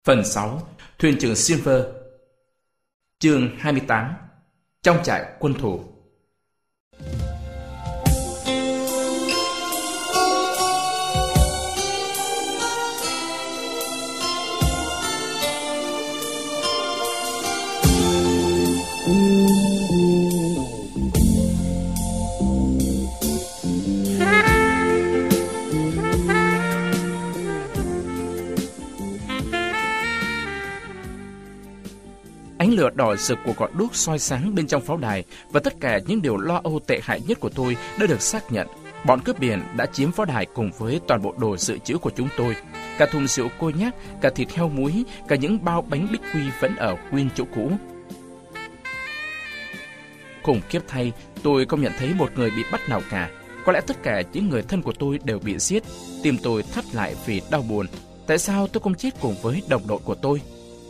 Phần 6. Thuyền trưởng Silver. Chương 28. Trong trại quân thù. Ánh lửa đỏ rực của ngọn đuốc soi sáng bên trong pháo đài và tất cả những điều lo âu tệ hại nhất của tôi đã được xác nhận. Bọn cướp biển đã chiếm pháo đài cùng với toàn bộ đồ dự trữ của chúng tôi. Cả thùng rượu côi nhác, cả thịt heo muối, cả những bao bánh bích quy vẫn ở nguyên chỗ cũ. Khủng khiếp thay, tôi không nhận thấy một người bị bắt nào cả. Có lẽ tất cả những người thân của tôi đều bị giết. Tim tôi thắt lại vì đau buồn. Tại sao tôi không chết cùng với đồng đội của tôi?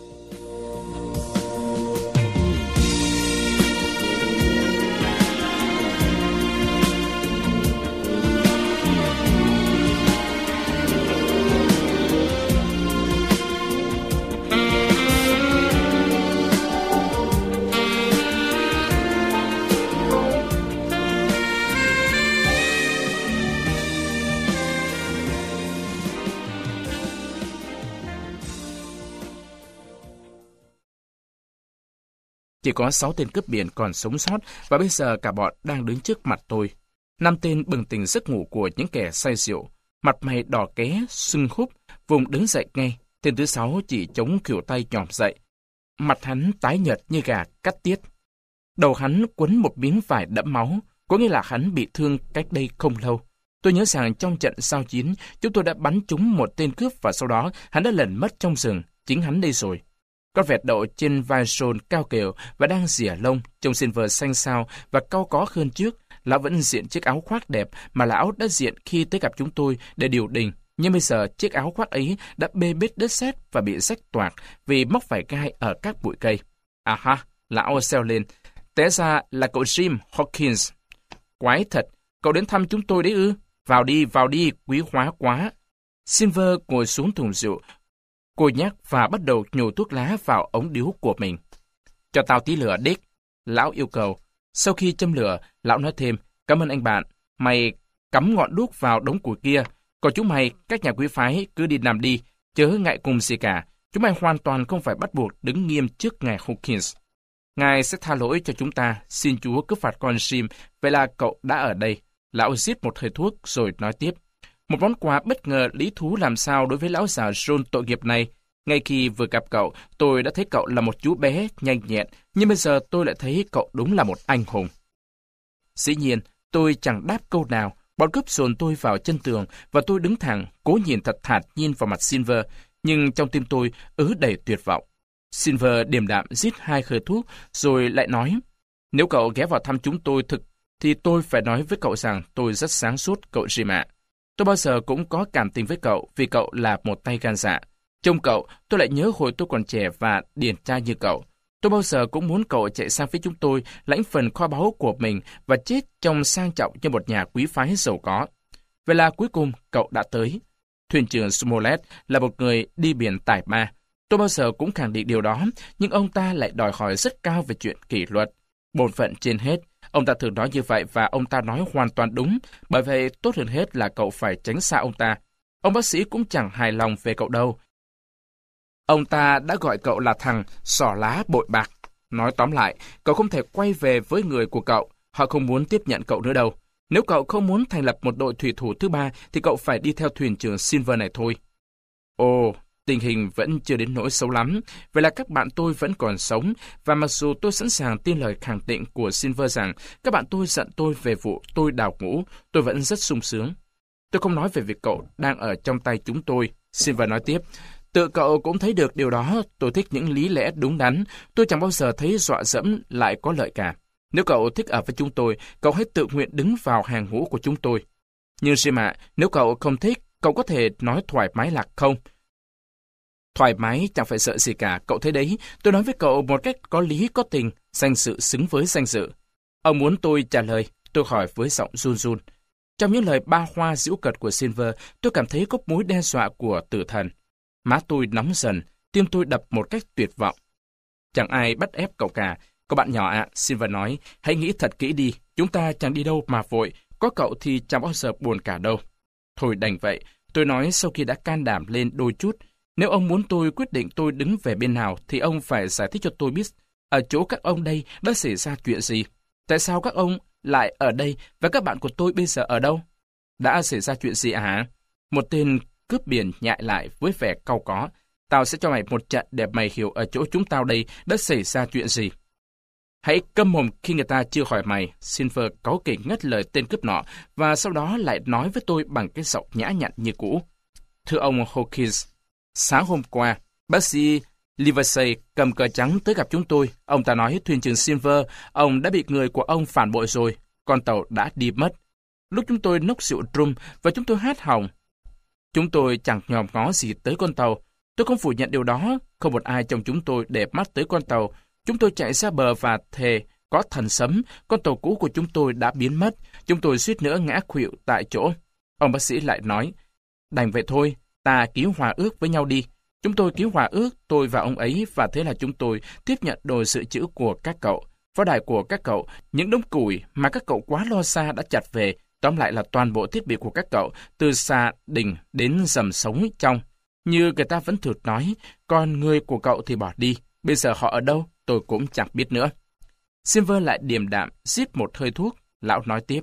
Chỉ có 6 tên cướp biển còn sống sót và bây giờ cả bọn đang đứng trước mặt tôi. 5 tên bừng tỉnh giấc ngủ của những kẻ say rượu, mặt mày đỏ ké, sưng húp, vùng đứng dậy ngay. Tên thứ 6 chỉ chống khuỷu tay nhòm dậy. Mặt hắn tái nhợt như gà cắt tiết. Đầu hắn quấn một miếng vải đẫm máu, có nghĩa là hắn bị thương cách đây không lâu. Tôi nhớ rằng trong trận giao chiến, chúng tôi đã bắn trúng một tên cướp và sau đó hắn đã lẩn mất trong rừng. Chính hắn đây rồi. Con vẹt đậu trên vai John cao kiều và đang rỉa lông, trông Silver xanh xao và cau có hơn trước. Lão vẫn diện chiếc áo khoác đẹp mà lão đã diện khi tới gặp chúng tôi để điều đình. Nhưng bây giờ chiếc áo khoác ấy đã bê bết đất sét và bị rách toạc vì móc phải gai ở các bụi cây. À ha, lão reo lên. Té ra là cậu Jim Hawkins. Quái thật, cậu đến thăm chúng tôi đấy ư? Vào đi, quý hóa quá. Silver ngồi xuống thùng rượu, cô nhắc và bắt đầu nhổ thuốc lá vào ống điếu của mình. Cho tao tí lửa, Dick, lão yêu cầu. Sau khi châm lửa, lão nói thêm, cảm ơn anh bạn, mày cắm ngọn đuốc vào đống củi kia. Còn chúng mày, các nhà quý phái, cứ đi nằm đi, chớ ngại cùng gì cả. Chúng mày hoàn toàn không phải bắt buộc đứng nghiêm trước ngài Hawkins. Ngài sẽ tha lỗi cho chúng ta, xin Chúa cứ phạt con Jim, vậy là cậu đã ở đây. Lão rít một hơi thuốc rồi nói tiếp. Một món quà bất ngờ lý thú làm sao đối với lão già John tội nghiệp này. Ngay khi vừa gặp cậu, tôi đã thấy cậu là một chú bé nhanh nhẹn, nhưng bây giờ tôi lại thấy cậu đúng là một anh hùng. Dĩ nhiên, tôi chẳng đáp câu nào. Bọn cướp dồn tôi vào chân tường và tôi đứng thẳng, cố nhìn thật thản nhiên vào mặt Silver, nhưng trong tim tôi ứ đầy tuyệt vọng. Silver điềm đạm rít 2 hơi thuốc rồi lại nói, nếu cậu ghé vào thăm chúng tôi thì tôi phải nói với cậu rằng tôi rất sáng suốt, cậu Jim ạ. Tôi bao giờ cũng có cảm tình với cậu vì cậu là một tay gan dạ. Trông cậu, tôi lại nhớ hồi tôi còn trẻ và điển trai như cậu. Tôi bao giờ cũng muốn cậu chạy sang phía chúng tôi, lãnh phần kho báu của mình và chết trong sang trọng như một nhà quý phái giàu có. Vậy là cuối cùng cậu đã tới. Thuyền trưởng Smollett là một người đi biển tài ba. Tôi bao giờ cũng khẳng định điều đó, nhưng ông ta lại đòi hỏi rất cao về chuyện kỷ luật. Bổn phận trên hết. Ông ta thường nói như vậy và ông ta nói hoàn toàn đúng, bởi vậy tốt hơn hết là cậu phải tránh xa ông ta. Ông bác sĩ cũng chẳng hài lòng về cậu đâu. Ông ta đã gọi cậu là thằng xỏ lá bội bạc. Nói tóm lại, cậu không thể quay về với người của cậu. Họ không muốn tiếp nhận cậu nữa đâu. Nếu cậu không muốn thành lập một đội thủy thủ thứ ba, thì cậu phải đi theo thuyền trưởng Silver này thôi. Ồ, tình hình vẫn chưa đến nỗi xấu lắm. Vậy là các bạn tôi vẫn còn sống, và mặc dù tôi sẵn sàng tin lời khẳng định của Silver rằng các bạn tôi giận tôi về vụ tôi đào ngũ, tôi vẫn rất sung sướng. Tôi không nói về việc cậu đang ở trong tay chúng tôi. Silver nói tiếp. Tự cậu cũng thấy được điều đó, tôi thích những lý lẽ đúng đắn, tôi chẳng bao giờ thấy dọa dẫm lại có lợi cả. Nếu cậu thích ở với chúng tôi, cậu hãy tự nguyện đứng vào hàng ngũ của chúng tôi. Nhưng Jim ạ, nếu cậu không thích, cậu có thể nói thoải mái là không. Thoải mái chẳng phải sợ gì cả, cậu thấy đấy, tôi nói với cậu một cách có lý có tình, danh dự xứng với danh dự. Ông muốn tôi trả lời, tôi hỏi với giọng run run. Trong những lời ba hoa giễu cợt của Silver, tôi cảm thấy có mối đe dọa của tử thần. Má tôi nóng dần, Tim tôi đập một cách tuyệt vọng. Chẳng ai bắt ép cậu cả. Cậu bạn nhỏ ạ, Silver nói, hãy nghĩ thật kỹ đi. Chúng ta chẳng đi đâu mà vội. Có cậu thì chẳng bao giờ buồn cả đâu. Thôi đành vậy, tôi nói sau khi đã can đảm lên đôi chút. Nếu ông muốn tôi quyết định tôi đứng về bên nào, thì ông phải giải thích cho tôi biết ở chỗ các ông đây đã xảy ra chuyện gì. Tại sao các ông lại ở đây và các bạn của tôi bây giờ ở đâu? Đã xảy ra chuyện gì hả? Một tên cướp biển nhại lại với vẻ cau có. Tao sẽ cho mày một trận để mày hiểu ở chỗ chúng tao đây đã xảy ra chuyện gì. Hãy câm mồm khi người ta chưa hỏi mày. Silver cáu kỉnh ngắt lời tên cướp nọ và sau đó lại nói với tôi bằng cái giọng nhã nhặn như cũ. Thưa ông Hawkins, sáng hôm qua, bác sĩ Livesey cầm cờ trắng tới gặp chúng tôi. Ông ta nói thuyền trưởng Silver, ông đã bị người của ông phản bội rồi. Con tàu đã đi mất. Lúc chúng tôi nốc rượu rum và chúng tôi hát hò. Chúng tôi chẳng nhòm ngó gì tới con tàu. Tôi không phủ nhận điều đó. Không một ai trong chúng tôi để mắt tới con tàu. Chúng tôi chạy ra bờ và thề, có thần sấm, con tàu cũ của chúng tôi đã biến mất. Chúng tôi suýt nữa ngã khuỵu tại chỗ. Ông bác sĩ lại nói, đành vậy thôi, ta ký hòa ước với nhau đi. Chúng tôi ký hòa ước, tôi và ông ấy, và thế là chúng tôi tiếp nhận đồ dự trữ của các cậu, pháo đài của các cậu, những đống củi mà các cậu quá lo xa đã chặt về, tóm lại là toàn bộ thiết bị của các cậu, từ xà đình đến dầm sống trong. Như người ta vẫn thường nói, còn người của cậu thì bỏ đi, bây giờ họ ở đâu, tôi cũng chẳng biết nữa. Silver lại điềm đạm, rít một hơi thuốc, lão nói tiếp.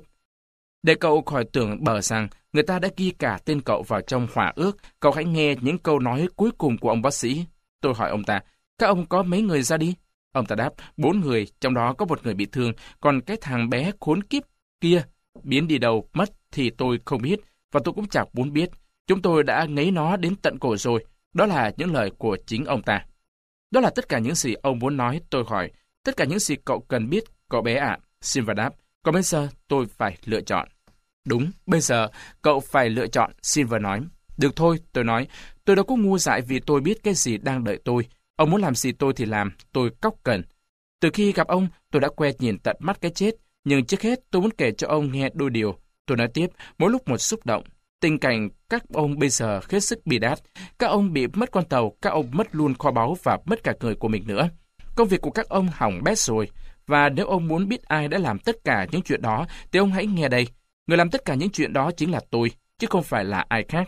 Để cậu khỏi tưởng bờ rằng người ta đã ghi cả tên cậu vào trong hòa ước, cậu hãy nghe những câu nói cuối cùng của ông bác sĩ. Tôi hỏi ông ta, các ông có mấy người ra đi? Ông ta đáp, 4 người, trong đó có một người bị thương, còn cái thằng bé khốn kiếp kia biến đi đâu mất thì tôi không biết, và tôi cũng chẳng muốn biết. Chúng tôi đã ngấy nó đến tận cổ rồi. Đó là những lời của chính ông ta. Đó là tất cả những gì ông muốn nói, tôi hỏi. Tất cả những gì cậu cần biết, cậu bé ạ. Silver đáp, còn bây giờ tôi phải lựa chọn. Đúng, bây giờ cậu phải lựa chọn, Silver nói. Được thôi, tôi nói. Tôi đâu có ngu dại vì tôi biết cái gì đang đợi tôi. Ông muốn làm gì tôi thì làm, tôi cóc cần. Từ khi gặp ông, tôi đã quen nhìn tận mắt cái chết. Nhưng trước hết tôi muốn kể cho ông nghe đôi điều. Tôi nói tiếp, mỗi lúc một xúc động. Tình cảnh các ông bây giờ hết sức bi đát. Các ông bị mất con tàu, các ông mất luôn kho báu và mất cả người của mình nữa. Công việc của các ông hỏng bét rồi. Và nếu ông muốn biết ai đã làm tất cả những chuyện đó, thì ông hãy nghe đây. Người làm tất cả những chuyện đó chính là tôi, chứ không phải là ai khác.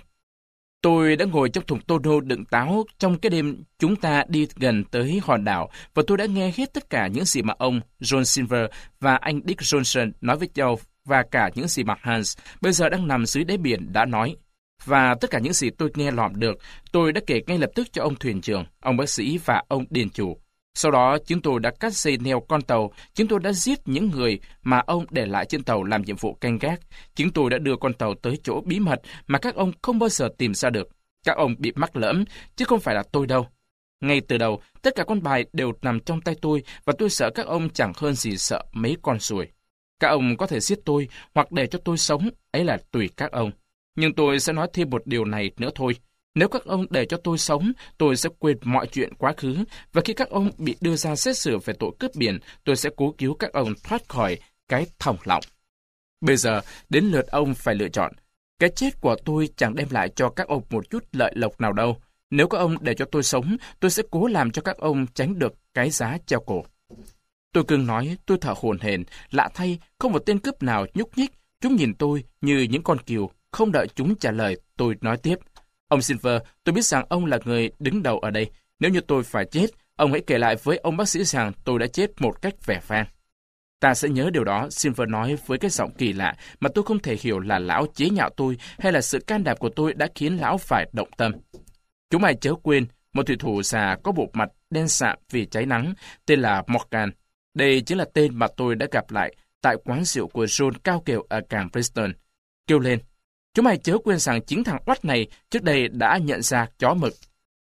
Tôi đã ngồi trong thùng tonneau đựng táo trong cái đêm chúng ta đi gần tới hòn đảo, và tôi đã nghe hết tất cả những gì mà ông John Silver và anh Dick Johnson nói với nhau, và cả những gì mà Hans, bây giờ đang nằm dưới đáy biển, đã nói. Và tất cả những gì tôi nghe lọm được, tôi đã kể ngay lập tức cho ông thuyền trưởng, ông bác sĩ và ông điền chủ. Sau đó, chúng tôi đã cắt dây neo con tàu, chúng tôi đã giết những người mà ông để lại trên tàu làm nhiệm vụ canh gác. Chúng tôi đã đưa con tàu tới chỗ bí mật mà các ông không bao giờ tìm ra được. Các ông bị mắc lỡm, chứ không phải là tôi đâu. Ngay từ đầu, tất cả con bài đều nằm trong tay tôi, và tôi sợ các ông chẳng hơn gì sợ mấy con ruồi. Các ông có thể giết tôi, hoặc để cho tôi sống, ấy là tùy các ông. Nhưng tôi sẽ nói thêm một điều này nữa thôi. Nếu các ông để cho tôi sống, tôi sẽ quên mọi chuyện quá khứ, và khi các ông bị đưa ra xét xử về tội cướp biển, tôi sẽ cố cứu các ông thoát khỏi cái thòng lọng. Bây giờ, đến lượt ông phải lựa chọn. Cái chết của tôi chẳng đem lại cho các ông một chút lợi lộc nào đâu. Nếu các ông để cho tôi sống, tôi sẽ cố làm cho các ông tránh được cái giá treo cổ. Tôi cưng nói, tôi thở hổn hển, lạ thay, không một tên cướp nào nhúc nhích. Chúng nhìn tôi như những con cừu, không đợi chúng trả lời, tôi nói tiếp. Ông Silver, tôi biết rằng ông là người đứng đầu ở đây. Nếu như tôi phải chết, ông hãy kể lại với ông bác sĩ rằng tôi đã chết một cách vẻ vang. Ta sẽ nhớ điều đó, Silver nói với cái giọng kỳ lạ mà tôi không thể hiểu là lão chế nhạo tôi hay là sự can đảm của tôi đã khiến lão phải động tâm. Chúng mày chớ quên, một thủy thủ già có bộ mặt đen sạm vì cháy nắng, tên là Morgan. Đây chính là tên mà tôi đã gặp lại tại quán rượu của John cao kiều ở cảng Preston. Kêu lên, chúng mày chớ quên rằng chính thằng oắt này trước đây đã nhận ra chó mực.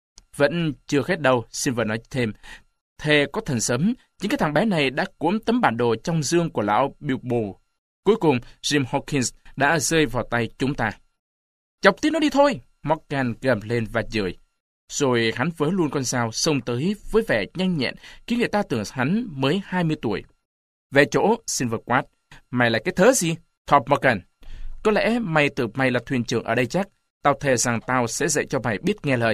Vẫn chưa hết đâu, Silver nói thêm. Thề có thần sấm, chính cái thằng bé này đã cuốn tấm bản đồ trong dương của lão Bilbo. Cuối cùng, Jim Hawkins đã rơi vào tay chúng ta. Chọc tiếp nó đi thôi, Morgan gầm lên và chửi. Rồi hắn vớ luôn con dao xông tới với vẻ nhanh nhẹn, khiến người ta tưởng hắn mới 20 tuổi. Về chỗ, Silver quát. Mày là cái thớ gì? Thorpe Morgan. Có lẽ mày tưởng mày là thuyền trưởng ở đây chắc. Tao thề rằng tao sẽ dạy cho mày biết nghe lời.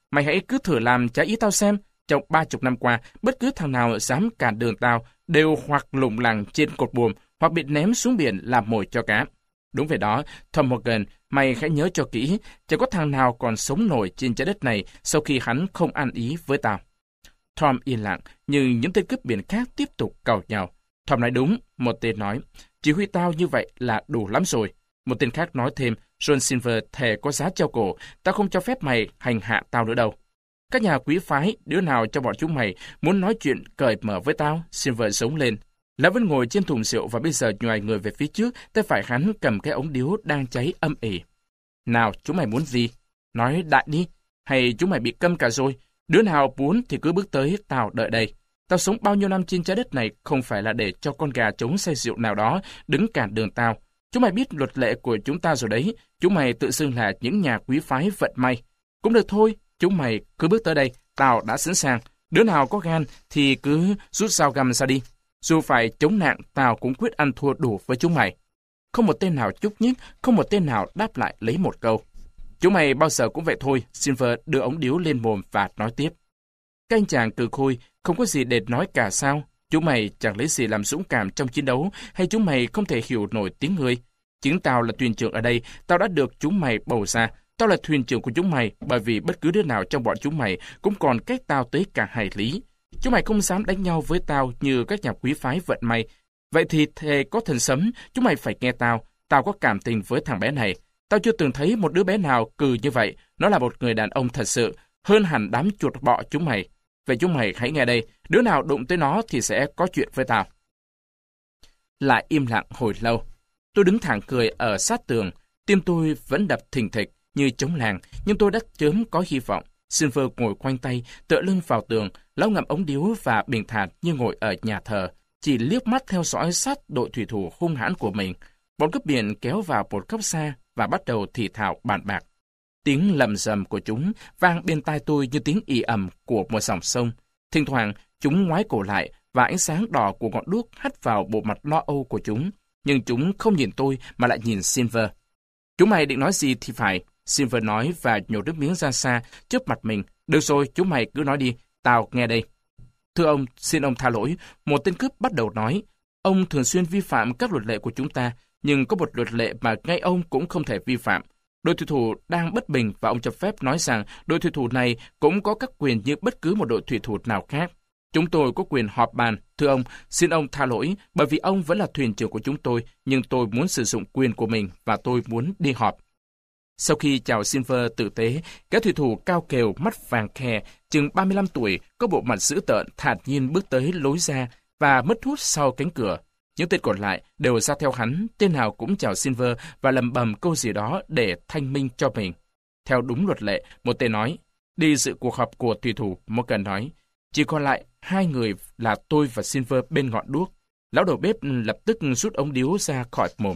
Mày hãy cứ thử làm trái ý tao xem. Trong 30 năm qua, bất cứ thằng nào dám cản đường tao đều hoặc lủng lẳng trên cột buồm hoặc bị ném xuống biển làm mồi cho cá. Đúng vậy đó, Tom Morgan, mày hãy nhớ cho kỹ, chẳng có thằng nào còn sống nổi trên trái đất này sau khi hắn không ăn ý với tao. Tom yên lặng, nhưng những tên cướp biển khác tiếp tục càu nhàu. Tom nói đúng, một tên nói, chỉ huy tao như vậy là đủ lắm rồi. Một tên khác nói thêm, John Silver thề có giá treo cổ, tao không cho phép mày hành hạ tao nữa đâu. Các nhà quý phái, đứa nào cho bọn chúng mày muốn nói chuyện cởi mở với tao, Silver sống lên. Lão vẫn ngồi trên thùng rượu và bây giờ nhoài người về phía trước, tay phải hắn cầm cái ống điếu đang cháy âm ỉ. Nào, chúng mày muốn gì? Nói đại đi, hay chúng mày bị câm cả rồi? Đứa nào muốn thì cứ bước tới, tao đợi đây. Tao sống bao nhiêu năm trên trái đất này không phải là để cho con gà trống say rượu nào đó đứng cản đường tao. Chúng mày biết luật lệ của chúng ta rồi đấy, chúng mày tự xưng là những nhà quý phái vận may. Cũng được thôi, chúng mày cứ bước tới đây, tao đã sẵn sàng. Đứa nào có gan thì cứ rút dao găm ra đi. Dù phải chống nạn, tao cũng quyết ăn thua đủ với chúng mày. Không một tên nào chúc nhích, không một tên nào đáp lại lấy một câu. Chúng mày bao giờ cũng vậy thôi, Silver đưa ống điếu lên mồm và nói tiếp. Các anh chàng cừ khôi, không có gì để nói cả sao? Chúng mày chẳng lấy gì làm dũng cảm trong chiến đấu, hay chúng mày không thể hiểu nổi tiếng người? Chính tao là thuyền trưởng ở đây, tao đã được chúng mày bầu ra. Tao là thuyền trưởng của chúng mày, bởi vì bất cứ đứa nào trong bọn chúng mày cũng còn cách tao tới cả hải lý. Chúng mày không dám đánh nhau với tao như các nhà quý phái vận may. Vậy thì thề có thần sấm, chúng mày phải nghe tao. Tao có cảm tình với thằng bé này. Tao chưa từng thấy một đứa bé nào cừ như vậy. Nó là một người đàn ông thật sự, hơn hẳn đám chuột bọ chúng mày. Vậy chúng mày hãy nghe đây, đứa nào đụng tới nó thì sẽ có chuyện với tao. Lại im lặng hồi lâu. Tôi đứng thẳng cười ở sát tường, tim tôi vẫn đập thình thịch như trống làng, nhưng tôi đã chớm có hy vọng. Silver ngồi khoanh tay, tựa lưng vào tường, lão ngậm ống điếu và bình thản như ngồi ở nhà thờ, chỉ liếc mắt theo dõi sát đội thủy thủ hung hãn của mình. Bọn cướp biển kéo vào một góc xa và bắt đầu thì thào bàn bạc. Tiếng lầm rầm của chúng vang bên tai tôi như tiếng ì ầm của một dòng sông. Thỉnh thoảng, chúng ngoái cổ lại và ánh sáng đỏ của ngọn đuốc hắt vào bộ mặt lo âu của chúng. Nhưng chúng không nhìn tôi mà lại nhìn Silver. Chúng mày định nói gì thì phải, Silver nói và nhổ nước miếng ra xa trước mặt mình. Được rồi, chúng mày cứ nói đi, tao nghe đây. Thưa ông, xin ông tha lỗi, một tên cướp bắt đầu nói. Ông thường xuyên vi phạm các luật lệ của chúng ta, nhưng có một luật lệ mà ngay ông cũng không thể vi phạm. Đội thủy thủ đang bất bình và ông cho phép nói rằng đội thủy thủ này cũng có các quyền như bất cứ một đội thủy thủ nào khác. Chúng tôi có quyền họp bàn. Thưa ông, xin ông tha lỗi, bởi vì ông vẫn là thuyền trưởng của chúng tôi, nhưng tôi muốn sử dụng quyền của mình và tôi muốn đi họp. Sau khi chào Silver tử tế, các thủy thủ cao kèo mắt vàng khè, chừng 35 tuổi, có bộ mặt dữ tợn thản nhiên bước tới lối ra và mất hút sau cánh cửa. Những tên còn lại đều ra theo hắn, tên nào cũng chào Silver và lầm bầm câu gì đó để thanh minh cho mình. Theo đúng luật lệ, một tên nói, đi dự cuộc họp của thủy thủ, Morgan nói, chỉ còn lại hai người là tôi và Silver bên ngọn đuốc. Lão đầu bếp lập tức rút ống điếu ra khỏi mồm.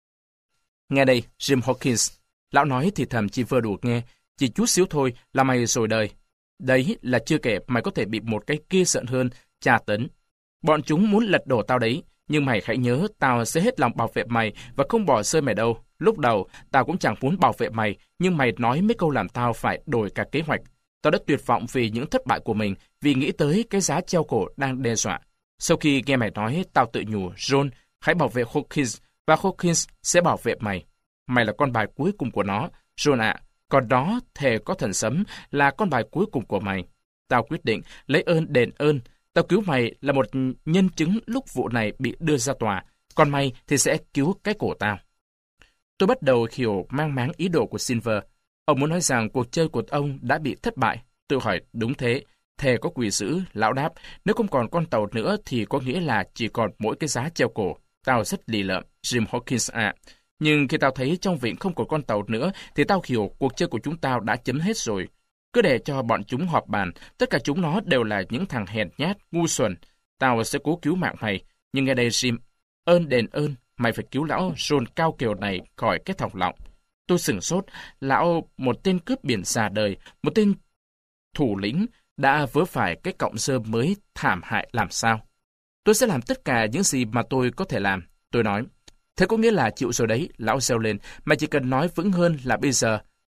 Nghe đây, Jim Hawkins. Lão nói thì thầm chỉ vừa đủ nghe, chỉ chút xíu thôi là mày rồi đời. Đấy là chưa kể mày có thể bị một cái kia sợ hơn, tra tấn. Bọn chúng muốn lật đổ tao đấy, nhưng mày hãy nhớ tao sẽ hết lòng bảo vệ mày và không bỏ rơi mày đâu. Lúc đầu, tao cũng chẳng muốn bảo vệ mày, nhưng mày nói mấy câu làm tao phải đổi cả kế hoạch. Tao đã tuyệt vọng vì những thất bại của mình, vì nghĩ tới cái giá treo cổ đang đe dọa. Sau khi nghe mày nói, tao tự nhủ, John, hãy bảo vệ Hawkins, và Hawkins sẽ bảo vệ mày. Mày là con bài cuối cùng của nó, John ạ. Còn đó, thề có thần sấm, là con bài cuối cùng của mày. Tao quyết định lấy ơn đền ơn. Tao cứu mày là một nhân chứng lúc vụ này bị đưa ra tòa, còn mày thì sẽ cứu cái cổ tao. Tôi bắt đầu hiểu mang máng ý đồ của Silver. Ông muốn nói rằng cuộc chơi của ông đã bị thất bại. Tôi hỏi, đúng thế. Thề có quỷ dữ, lão đáp. Nếu không còn con tàu nữa thì có nghĩa là chỉ còn mỗi cái giá treo cổ. Tao rất lì lợm, Jim Hawkins ạ. Nhưng khi tao thấy trong vịnh không còn con tàu nữa thì tao hiểu cuộc chơi của chúng tao đã chấm hết rồi. Cứ để cho bọn chúng họp bàn, tất cả chúng nó đều là những thằng hèn nhát, ngu xuẩn. Tao sẽ cố cứu mạng mày. Nhưng nghe đây Jim, ơn đền ơn, mày phải cứu lão John cao kiều này khỏi cái thòng lọng. Tôi sửng sốt, lão một tên cướp biển già đời, một tên thủ lĩnh đã vớ phải cái cọng rơm mới thảm hại làm sao. Tôi sẽ làm tất cả những gì mà tôi có thể làm. Tôi nói, thế có nghĩa là chịu rồi đấy, lão reo lên, mày chỉ cần nói vững hơn là bây giờ.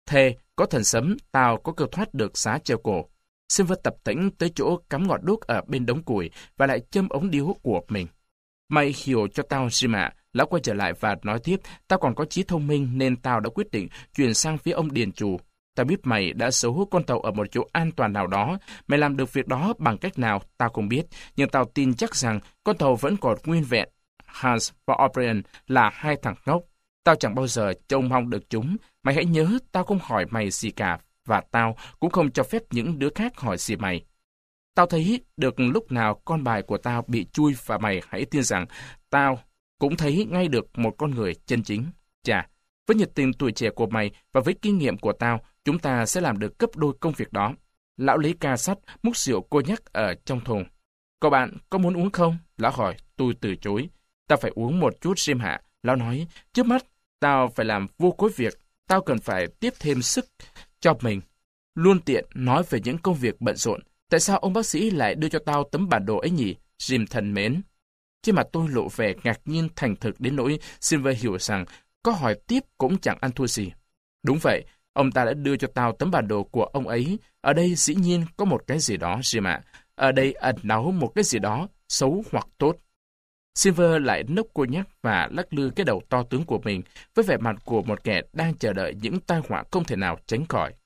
Thề, có thần sấm, tao có cơ thoát được giá treo cổ. Silver tập tễnh tới chỗ cắm ngọn đuốc ở bên đống củi và lại châm ống điếu của mình. Mày hiểu cho tao, Jim ạ. Lão quay trở lại và nói tiếp, tao còn có trí thông minh nên tao đã quyết định chuyển sang phía ông điền chủ. Tao biết mày đã giấu hút con tàu ở một chỗ an toàn nào đó. Mày làm được việc đó bằng cách nào, tao không biết. Nhưng tao tin chắc rằng con tàu vẫn còn nguyên vẹn. Hans và O'Brien là hai thằng ngốc. Tao chẳng bao giờ trông mong được chúng. Mày hãy nhớ, tao không hỏi mày gì cả. Và tao cũng không cho phép những đứa khác hỏi gì mày. Tao thấy được lúc nào con bài của tao bị chui và mày hãy tin rằng tao cũng thấy ngay được một con người chân chính. Chà, với nhiệt tình tuổi trẻ của mày và với kinh nghiệm của tao, chúng ta sẽ làm được gấp đôi công việc đó. Lão lấy ca sắt, múc rượu cô nhắc ở trong thùng. Cậu bạn có muốn uống không? Lão hỏi, tôi từ chối. Tao phải uống một chút, Jim hạ. Lão nói, trước mắt, tao phải làm vô cối việc. Tao cần phải tiếp thêm sức cho mình. Luôn tiện nói về những công việc bận rộn. Tại sao ông bác sĩ lại đưa cho tao tấm bản đồ ấy nhỉ? Jim thân mến. Trên mặt tôi lộ vẻ ngạc nhiên thành thực đến nỗi Silver hiểu rằng có hỏi tiếp cũng chẳng ăn thua gì. Đúng vậy, ông ta đã đưa cho tao tấm bản đồ của ông ấy. Ở đây dĩ nhiên có một cái gì đó, Jim ạ. Ở đây ẩn náu một cái gì đó, xấu hoặc tốt. Silver lại nốc cô nhắc và lắc lư cái đầu to tướng của mình với vẻ mặt của một kẻ đang chờ đợi những tai họa không thể nào tránh khỏi.